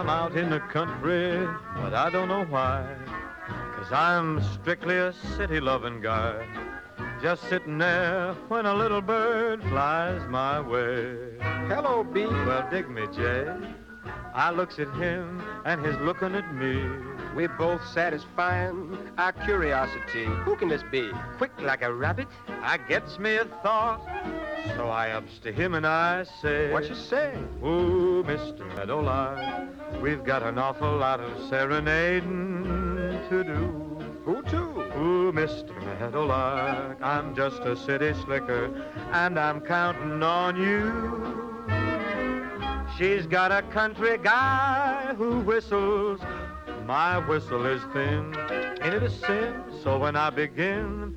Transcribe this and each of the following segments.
I'm out in the country, but I don't know why. 'Cause I'm strictly a city-loving guy. Just sitting there when a little bird flies my way. Hello, B. Well, dig me, Jay. I looks at him, and he's looking at me. We're both satisfying our curiosity. Who can this be? Quick like a rabbit, I gets me a thought. So I ups to him and I say, What you say? Ooh, Mr. Meadowlark, we've got an awful lot of serenading to do. Who to? Ooh, Mr. Meadowlark, I'm just a city slicker, and I'm counting on you. She's got a country guy who whistles. My whistle is thin. Ain't it a sin? So when I begin,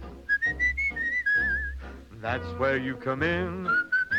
that's where you come in.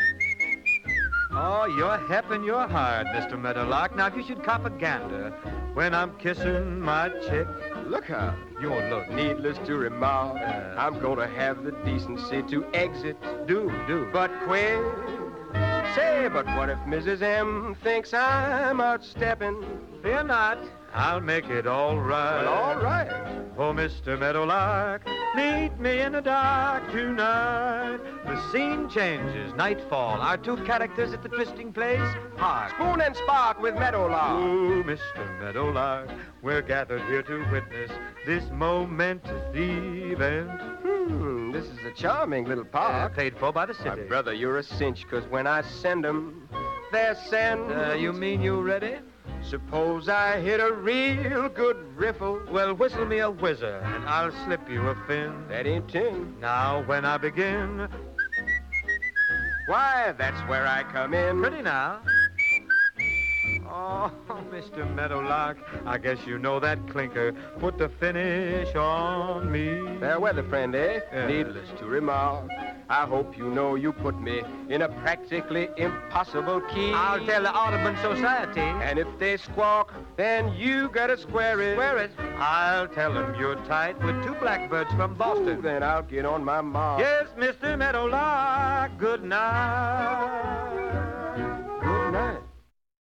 Oh, you're hep and you're hard, Mr. Meadowlark. Now, if you should cop a gander when I'm kissing my chick. Look out. You won't look. Needless to remark, I'm gonna have the decency to exit. Do. But quick. Say, but what if Mrs. M thinks I'm outstepping? Fear not. I'll make it all right. Well, all right. Oh, Mr. Meadowlark, meet me in the dark tonight. The scene changes, nightfall. Our two characters at the trysting place, hark. Spoon and Spark with Meadowlark. Oh, Mr. Meadowlark, we're gathered here to witness this momentous event. This is a charming little park. Paid for by the city. My brother, you're a cinch, 'cause when I send 'em, they're sent. You mean you ready? Suppose I hit a real good riffle. Well, whistle me a whizzer, and I'll slip you a fin. That ain't tin. Now, when I begin, why, that's where I come in. Pretty now. Oh, Mr. Meadowlark, I guess you know that clinker put the finish on me. Fair weather, friend, eh? Yeah. Needless to remark, I hope you know you put me in a practically impossible key. I'll tell the Audubon Society. And if they squawk, then you gotta square it. Swear it. I'll tell them you're tight with two blackbirds from Boston. Ooh, then I'll get on my mark. Yes, Mr. Meadowlark, good night.